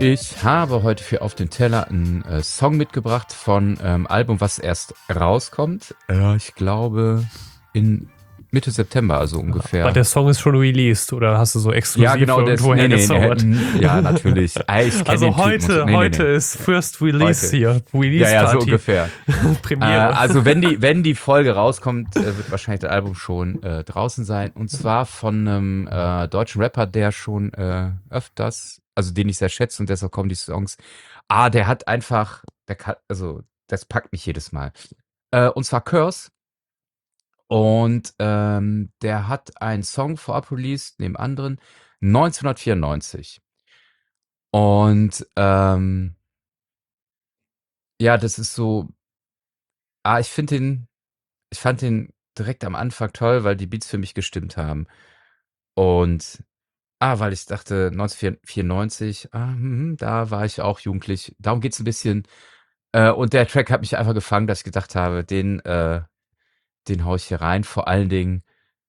Ich habe heute für Auf den Teller einen Song mitgebracht von Album, was erst rauskommt. Ich glaube in Mitte September, also ungefähr. Aber der Song ist schon released, oder hast du so exklusiv Ja, genau, irgendwo hergezaubert? Ja, natürlich. Ich kenn Also den Typen. heute ist First Release Heute. hier. Release Ja, so Party. ungefähr. Premiere. Also wenn die Folge rauskommt, wird wahrscheinlich das Album schon draußen sein. Und zwar von einem deutschen Rapper, der schon öfters, also den ich sehr schätze und deshalb kommen die Songs. Der hat einfach, also das packt mich jedes Mal. Und zwar Curse. Und der hat einen Song vorab released, neben anderen, 1994. Und ja, das ist so, ich fand den direkt am Anfang toll, weil die Beats für mich gestimmt haben. Und weil ich dachte, 1994, da war ich auch jugendlich. Darum geht's ein bisschen. Und der Track hat mich einfach gefangen, dass ich gedacht habe, den hau ich hier rein. Vor allen Dingen,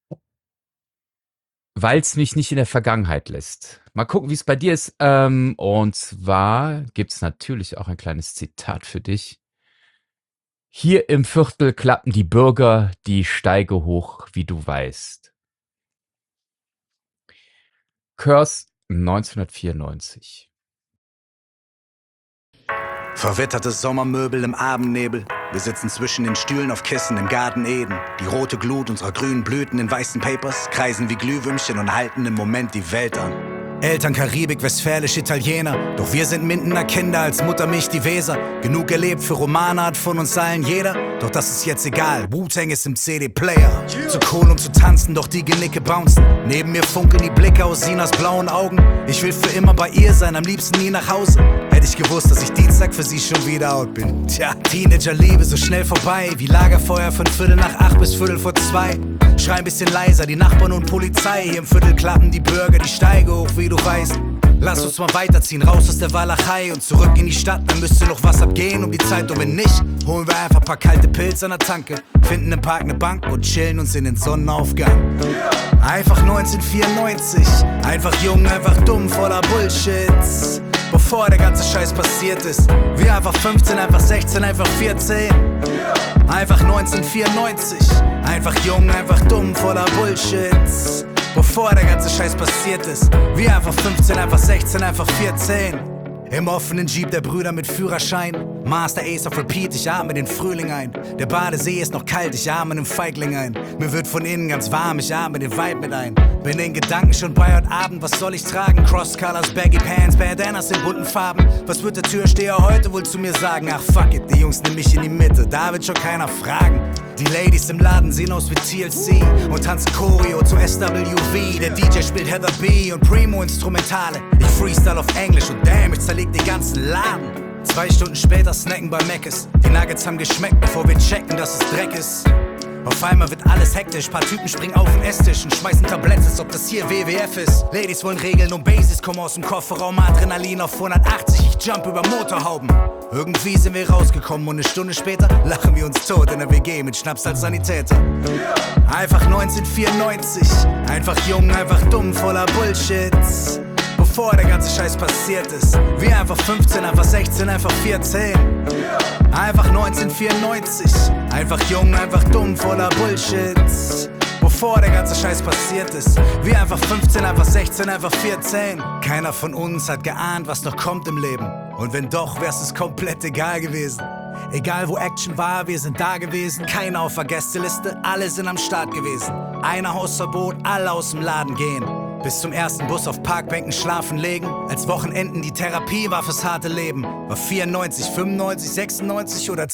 weil es mich nicht in der Vergangenheit lässt. Mal gucken, wie es bei dir ist. Und zwar gibt's natürlich auch ein kleines Zitat für dich. Hier im Viertel klappen die Bürger die Steige hoch, wie du weißt. Curse 1994. Verwitterte Sommermöbel im Abendnebel. Wir sitzen zwischen den Stühlen auf Kissen im Garten Eden. Die rote Glut unserer grünen Blüten in weißen Papers kreisen wie Glühwürmchen und halten im Moment die Welt an. Eltern Karibik, westfälisch, Italiener. Doch wir sind Mindener Kinder, als Muttermilch die Weser. Genug erlebt für Romane hat von uns allen jeder. Doch das ist jetzt egal, Wu-Tang ist im CD-Player. Zu cool, um zu tanzen, doch die Genicke bouncen. Neben mir funkeln die Blicke aus Sinas blauen Augen. Ich will für immer bei ihr sein, am liebsten nie nach Hause. Hätte ich gewusst, dass ich Dienstag für sie schon wieder out bin. Tja, Teenager-Liebe so schnell vorbei. Wie Lagerfeuer von 7:45 bis 2:15. Schrei ein bisschen leiser, die Nachbarn und Polizei. Hier im Viertel klappen die Bürger die Steige hoch, wie du weißt. Lass uns mal weiterziehen, raus aus der Walachei und zurück in die Stadt. Dann müsste noch was abgehen um die Zeit. Und wenn nicht, holen wir einfach paar kalte Pilze an der Tanke. Finden im Park ne Bank und chillen uns in den Sonnenaufgang. Einfach 1994, einfach jung, einfach dumm, voller Bullshit. Bevor der ganze Scheiß passiert ist. Wir einfach 15, einfach 16, einfach 14. Einfach 1994, einfach jung, einfach dumm, voller Bullshit. Bevor der ganze Scheiß passiert ist. Wir einfach 15, einfach 16, einfach 14. Im offenen Jeep der Brüder mit Führerschein. Master Ace auf Repeat, ich atme den Frühling ein. Der Badesee ist noch kalt, ich atme den Feigling ein. Mir wird von innen ganz warm, ich atme den Vibe mit ein. Bin in Gedanken schon bei heute Abend, was soll ich tragen? Cross-Colors, Baggy Pants, Bandanas in bunten Farben. Was wird der Türsteher heute wohl zu mir sagen? Ach fuck it, die Jungs nehmen mich in die Mitte, da wird schon keiner fragen. Die Ladies im Laden sehen aus wie TLC und tanzen Choreo zu SWV. Der DJ spielt Heather B und Primo-Instrumentale. Ich freestyle auf Englisch und damn, ich zerleg den ganzen Laden. 2 Stunden später snacken bei Mc's. Die Nuggets haben geschmeckt, bevor wir checken, dass es Dreck ist. Auf einmal wird alles hektisch, paar Typen springen auf den Esstisch und schmeißen Tabletts, als ob das hier WWF ist. Ladies wollen Regeln und Basics, kommen aus dem Kofferraum, Adrenalin auf 180, ich jump über Motorhauben. Irgendwie sind wir rausgekommen und 1 Stunde später lachen wir uns tot in der WG mit Schnaps als Sanitäter. Einfach 1994, einfach jung, einfach dumm, voller Bullshit. Bevor der ganze Scheiß passiert ist. Wir einfach 15, einfach 16, einfach 14. Einfach 1994, einfach jung, einfach dumm, voller Bullshit. Bevor der ganze Scheiß passiert ist. Wir einfach 15, einfach 16, einfach 14. Keiner von uns hat geahnt, was noch kommt im Leben. Und wenn doch, wär's es komplett egal gewesen. Egal wo Action war, wir sind da gewesen. Keiner auf der Gästeliste, alle sind am Start gewesen. Einer Hausverbot, alle aus dem Laden gehen. Bis zum ersten Bus auf Parkbänken schlafen legen. Als Wochenenden die Therapie war fürs harte Leben. War 94, 95, 96 oder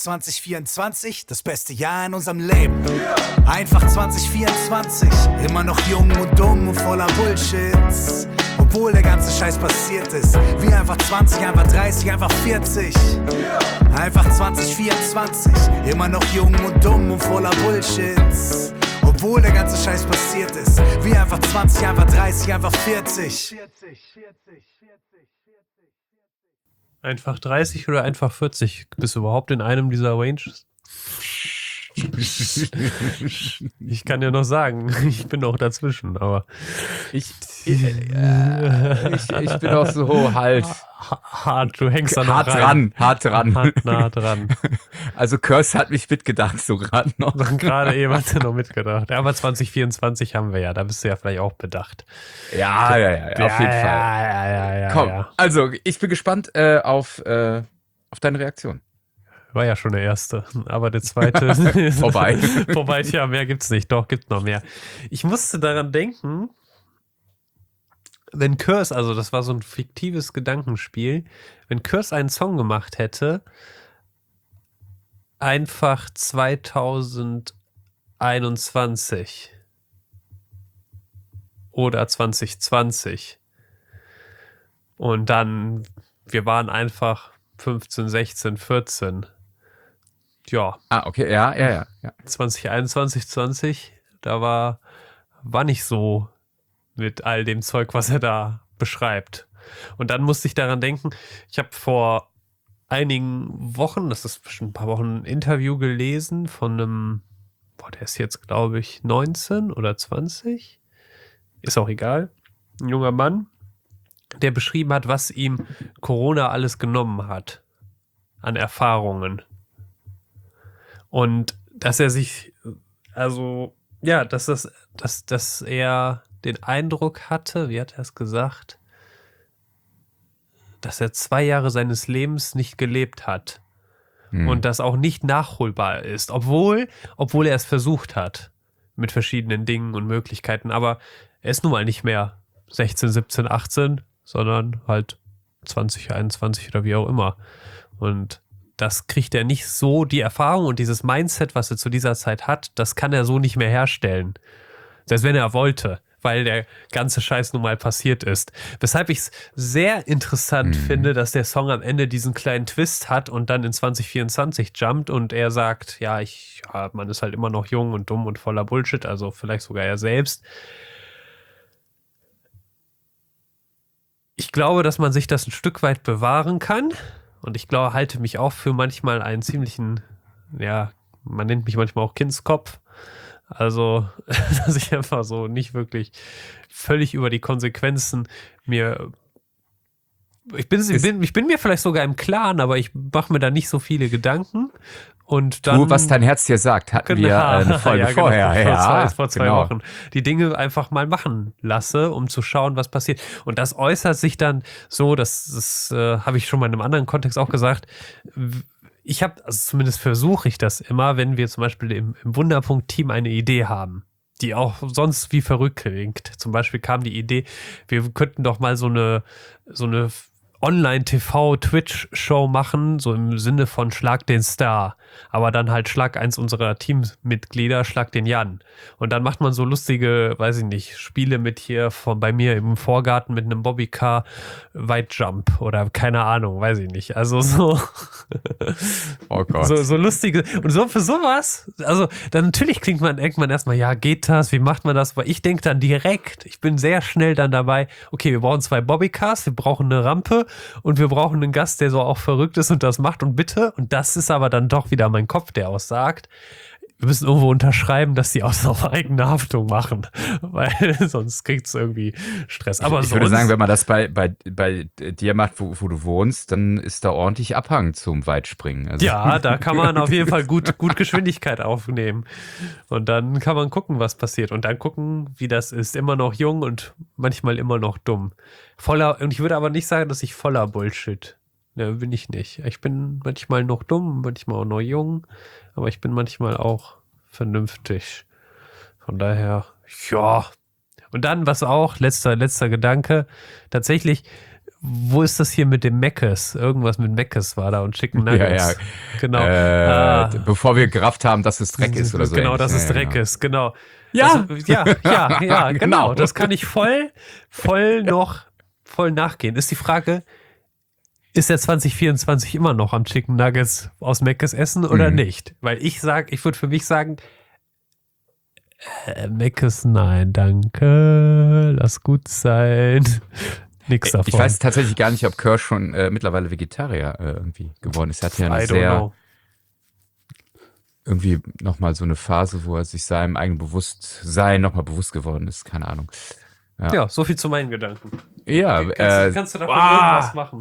2024 das beste Jahr in unserem Leben. Einfach 2024, immer noch jung und dumm und voller Bullshit. Obwohl der ganze Scheiß passiert ist. Wir einfach 20, einfach 30, einfach 40. Einfach 2024, immer noch jung und dumm und voller Bullshit. Obwohl der ganze Scheiß passiert ist. Wir einfach 20, einfach 30, einfach 40. Einfach 30 oder einfach 40? Bist du überhaupt in einem dieser Ranges? Ich kann ja noch sagen, ich bin auch dazwischen, aber Ich bin auch so halt hart, du hängst da noch hart rein. dran. Hart nah dran. Also Curse hat mich mitgedacht, so gerade noch. Gerade eben hat er noch mitgedacht. Ja, aber 2024 haben wir ja, da bist du ja vielleicht auch bedacht. Ja, auf jeden Fall. Ja. Komm, also ich bin gespannt auf deine Reaktion. War ja schon der erste, aber der zweite Vorbei. Vorbei, tja, mehr gibt's nicht. Doch, gibt noch mehr. Ich musste daran denken, wenn Curse, also das war so ein fiktives Gedankenspiel, wenn Curse einen Song gemacht hätte, einfach 2021 oder 2020 und dann, wir waren einfach 15, 16, 14. Ja. Okay, ja. 2021, 20, da war nicht so mit all dem Zeug, was er da beschreibt. Und dann musste ich daran denken, ich habe vor einigen Wochen, das ist bestimmt ein paar Wochen, ein Interview gelesen von einem, der ist jetzt, glaube ich, 19 oder 20, ist auch egal, ein junger Mann, der beschrieben hat, was ihm Corona alles genommen hat an Erfahrungen. Und dass er sich, also, ja, dass er den Eindruck hatte, wie hat er es gesagt, dass er 2 Jahre seines Lebens nicht gelebt hat. Und das auch nicht nachholbar ist, obwohl er es versucht hat mit verschiedenen Dingen und Möglichkeiten, aber er ist nun mal nicht mehr 16, 17, 18, sondern halt 20, 21 oder wie auch immer. Und das kriegt er nicht so, die Erfahrung und dieses Mindset, was er zu dieser Zeit hat, das kann er so nicht mehr herstellen. Selbst wenn er wollte, weil der ganze Scheiß nun mal passiert ist. Weshalb ich es sehr interessant finde, dass der Song am Ende diesen kleinen Twist hat und dann in 2024 jumpt und er sagt, man ist halt immer noch jung und dumm und voller Bullshit, also vielleicht sogar er selbst. Ich glaube, dass man sich das ein Stück weit bewahren kann. Und ich glaube, halte mich auch für manchmal einen ziemlichen, man nennt mich manchmal auch Kindskopf. Also, dass ich einfach so nicht wirklich völlig über die Konsequenzen ich bin mir vielleicht sogar im Klaren, aber ich mache mir da nicht so viele Gedanken. Und dann, was dein Herz dir sagt, hatten wir eine Folge vorher. Vor zwei Wochen. Die Dinge einfach mal machen lasse, um zu schauen, was passiert. Und das äußert sich dann so, das habe ich schon mal in einem anderen Kontext auch gesagt. Ich habe, also zumindest versuche ich das immer, wenn wir zum Beispiel im Wunderpunkt-Team eine Idee haben, die auch sonst wie verrückt klingt. Zum Beispiel kam die Idee, wir könnten doch mal so eine Online-TV-Twitch-Show machen, so im Sinne von Schlag den Star. Aber dann halt Schlag eins unserer Teammitglieder, Schlag den Jan. Und dann macht man so lustige, weiß ich nicht, Spiele mit hier bei mir im Vorgarten mit einem Bobbycar, Weitjump oder keine Ahnung, weiß ich nicht. Also so, oh Gott. so lustige, und so für sowas, also dann natürlich denkt man erstmal, ja, geht das, wie macht man das? Aber ich denke dann direkt, ich bin sehr schnell dann dabei, okay, wir brauchen 2 Bobbycars, wir brauchen eine Rampe und wir brauchen einen Gast, der so auch verrückt ist und das macht und bitte, und das ist aber dann doch wieder mein Kopf, der auch sagt, wir müssen irgendwo unterschreiben, dass die aus auf eigene Haftung machen, weil sonst kriegt es irgendwie Stress. Aber ich würde sagen, wenn man das bei dir macht, wo du wohnst, dann ist da ordentlich Abhang zum Weitspringen. Also. Ja, da kann man auf jeden Fall gut Geschwindigkeit aufnehmen. Und dann kann man gucken, was passiert. Und dann gucken, wie das ist. Immer noch jung und manchmal immer noch dumm. Und ich würde aber nicht sagen, dass ich voller Bullshit. Ne, bin ich nicht. Ich bin manchmal noch dumm, manchmal auch noch jung, aber ich bin manchmal auch vernünftig. Von daher, ja. Und dann, was auch, letzter Gedanke, tatsächlich, wo ist das hier mit dem Meckes? Irgendwas mit Meckes war da und Chicken Nuggets. Ja. Genau. Bevor wir gerafft haben, dass es Dreck ist oder so. Genau, dass es Dreck ist, genau. Ja. Ja, genau. Das kann ich voll nachgehen. Ist die Frage, ist er 2024 immer noch am Chicken Nuggets aus Meckes essen oder nicht? Weil ich würde für mich sagen, Meckes, nein, danke, lass gut sein. Nix davon. Ich weiß tatsächlich gar nicht, ob Kirsch schon mittlerweile Vegetarier irgendwie geworden ist. Er hat ja eine irgendwie nochmal so eine Phase, wo er sich seinem eigenen Bewusstsein nochmal bewusst geworden ist. Keine Ahnung. Ja, Ja, so viel zu meinen Gedanken. ja, Kannst du davon irgendwas machen?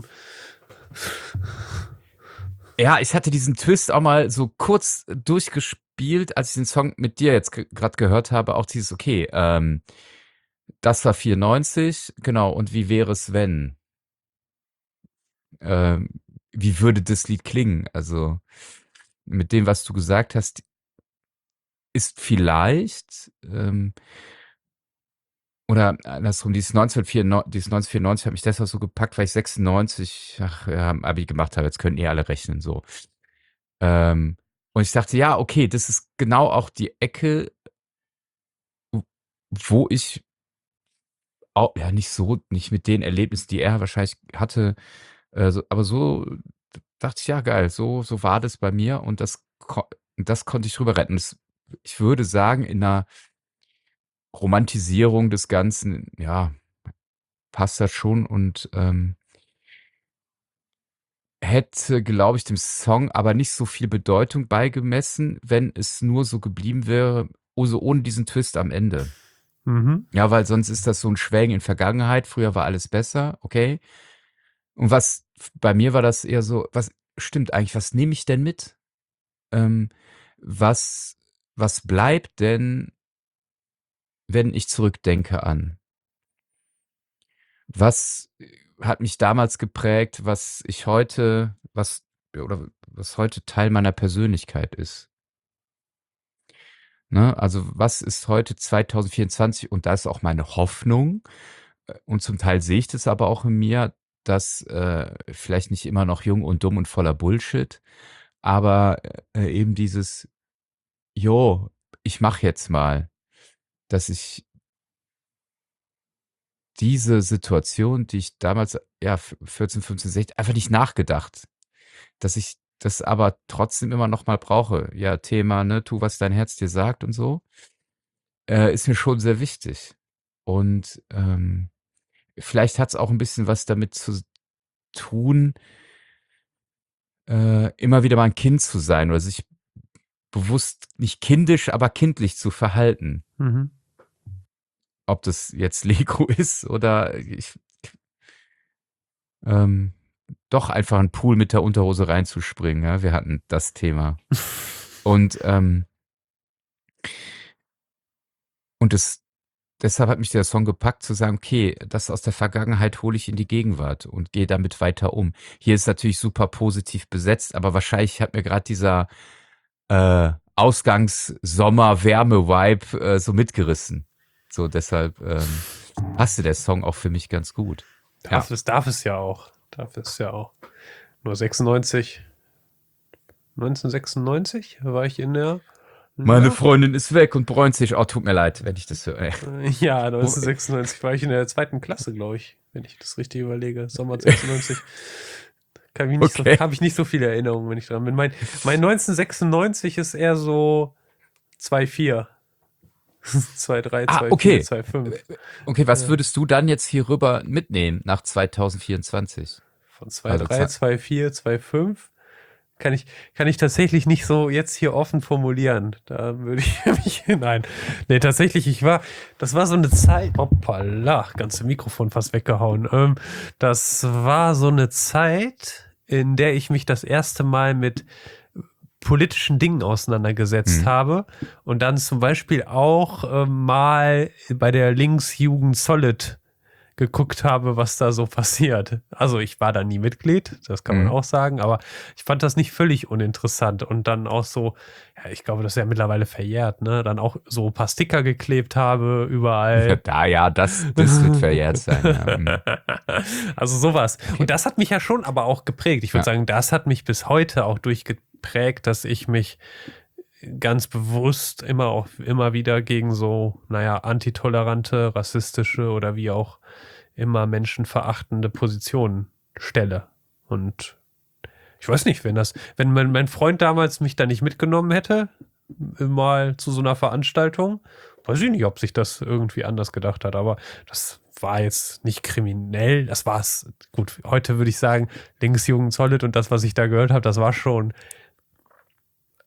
Ja, ich hatte diesen Twist auch mal so kurz durchgespielt, als ich den Song mit dir jetzt gerade gehört habe. Auch dieses, okay, das war 94, genau. Und wie wäre es, wenn? Ähm, wie würde das Lied klingen? Also mit dem, was du gesagt hast, ist vielleicht, oder andersrum, dieses 1994 hat mich deshalb so gepackt, weil ich 96, ja, Abi gemacht habe. Jetzt können alle rechnen, so. Ähm, und ich dachte, ja, okay, das ist genau auch die Ecke, wo ich auch, ja, nicht mit den Erlebnissen, die er wahrscheinlich hatte, aber so dachte ich, ja, geil, so war das bei mir und das konnte ich rüber retten. Ich würde sagen, in einer Romantisierung des Ganzen, ja, passt das schon und hätte, glaube ich, dem Song aber nicht so viel Bedeutung beigemessen, wenn es nur so geblieben wäre, also ohne diesen Twist am Ende. Mhm. Ja, weil sonst ist das so ein Schwelgen in Vergangenheit. Früher war alles besser, okay. Und bei mir war das eher so, was stimmt eigentlich, was nehme ich denn mit? Ähm, was, was bleibt denn, wenn ich zurückdenke an? Was hat mich damals geprägt, oder was heute Teil meiner Persönlichkeit ist? Ne? Also was ist heute 2024? Und da ist auch meine Hoffnung, und zum Teil sehe ich das aber auch in mir, dass vielleicht nicht immer noch jung und dumm und voller Bullshit, aber eben dieses, jo, ich mache jetzt mal, dass ich diese Situation, die ich damals, ja, 14, 15, 16, einfach nicht nachgedacht, dass ich das aber trotzdem immer noch mal brauche. Ja, Thema, ne, tu, was dein Herz dir sagt und so, ist mir schon sehr wichtig. Und vielleicht hat es auch ein bisschen was damit zu tun, immer wieder mal ein Kind zu sein oder sich bewusst nicht kindisch, aber kindlich zu verhalten. Mhm. Ob das jetzt Lego ist oder ähm, doch einfach in 'n Pool mit der Unterhose reinzuspringen, ja? Wir hatten das Thema. Und, und das deshalb hat mich der Song gepackt zu sagen: „Okay, das aus der Vergangenheit hole ich in die Gegenwart und gehe damit weiter um.“ Hier ist natürlich super positiv besetzt, aber wahrscheinlich hat mir grad dieser, Ausgangs-Sommer-Wärme-Vibe, so mitgerissen. So, deshalb, passte der Song auch für mich ganz gut. Ja. Darf es ja auch. Darf es ja auch. Nur 1996 war ich in der. Meine Ja, Freundin ist weg und bräunt sich. Oh, tut mir leid, wenn ich das höre. ja, Wo 1996 war ich in der 2. Klasse, glaube ich, wenn ich das richtig überlege. Sommer 96. Okay. Habe ich nicht so viele Erinnerungen, wenn ich dran bin. Mein 1996 ist eher so 2,4. 2,3, Ah, 2,4, okay. 2,5. Okay, was Ja. würdest du dann jetzt hier rüber mitnehmen nach 2024? Von Also 2,3, 2,4, 2,5 kann ich tatsächlich nicht so jetzt hier offen formulieren. Da würde ich mich hinein. Nee, tatsächlich, das war so eine Zeit, hoppala, ganze Mikrofon fast weggehauen. Das war so eine Zeit, in der ich mich das erste Mal mit politischen Dingen auseinandergesetzt Mhm. habe und dann zum Beispiel auch mal bei der Linksjugend Solid geguckt habe, was da so passiert. Also ich war da nie Mitglied, das kann man Mhm. auch sagen, aber ich fand das nicht völlig uninteressant und dann auch so, ja, ich glaube, das ist ja mittlerweile verjährt, ne? Dann auch so ein paar Sticker geklebt habe überall. Ja, das wird verjährt sein. Ja. Mhm. Also sowas. Okay. Und das hat mich ja schon aber auch geprägt. Ich würde Ja. sagen, das hat mich bis heute auch durchgeprägt, dass ich mich ganz bewusst immer wieder gegen so, naja, antitolerante, rassistische oder wie auch immer menschenverachtende Positionen stelle. Und ich weiß nicht, wenn mein Freund damals mich da nicht mitgenommen hätte, mal zu so einer Veranstaltung, weiß ich nicht, ob sich das irgendwie anders gedacht hat, aber das war jetzt nicht kriminell, das war's. Gut, heute würde ich sagen, Linksjugend Solid und das, was ich da gehört habe, das war schon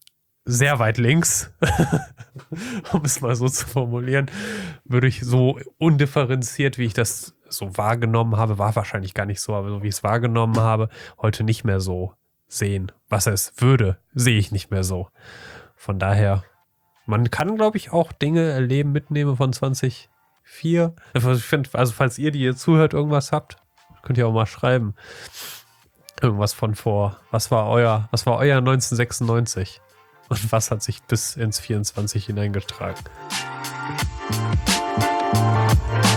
sehr weit links, um es mal so zu formulieren, würde ich so undifferenziert, wie ich das so wahrgenommen habe, war wahrscheinlich gar nicht so, aber so wie ich es wahrgenommen habe, heute nicht mehr so sehen. Was es würde, sehe ich nicht mehr so. Von daher, man kann, glaube ich, auch Dinge erleben, mitnehmen von 2004. Ich finde, also falls ihr, die ihr zuhört, irgendwas habt, könnt ihr auch mal schreiben. Irgendwas von vor. Was war euer 1996? Und was hat sich bis ins 24 hineingetragen?